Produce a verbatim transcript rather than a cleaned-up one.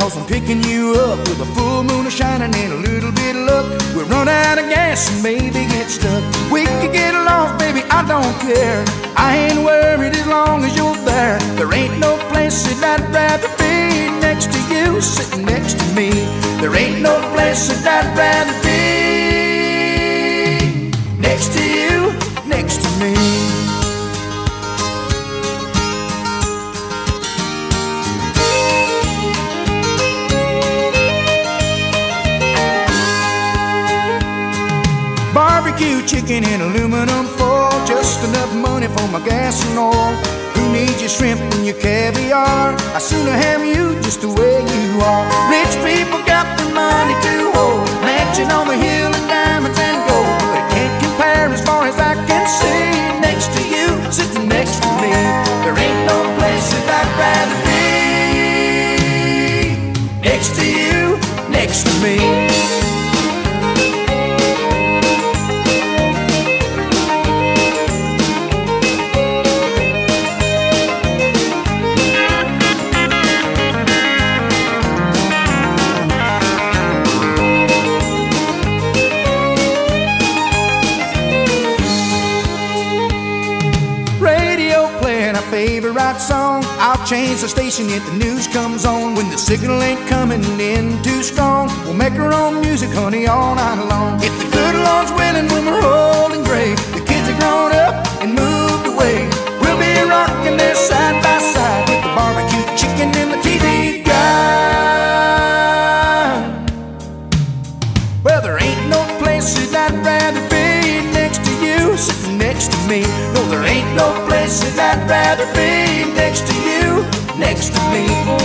cause I'm picking you up with a full moon shining and a little bit of luck. We'll run out of gas and maybe get stuck. We could get lost, baby, I don't care. I ain't worried as long as you're there. There ain't no place that I'd rather be next to you, sitting next to me. There ain't no place that I'd rather be next to you, next to me. Barbecue chicken in aluminum foil, just enough money for my gas and oil. Who needs your shrimp and your caviar? I'd sooner have you just the way you are. Rich people got the money to hold, mansion on the hill and diamonds and gold, but it can't compare as far as I can see next to you, sitting next to me. There ain't no place that I'd rather be next to you, next to me. Favorite song, I'll change the station if the news comes on. When the signal ain't coming in too strong, we'll make our own music, honey, all night long. If the good Lord's willing, when we're old and gray, the kids are grown up and moved away, we'll be rocking there side by side with the barbecue chicken and the T V guide. Well, there ain't no place that I'd rather be next to you, sitting next to me. No, there ain't no place that I'd rather be next to you, next to me.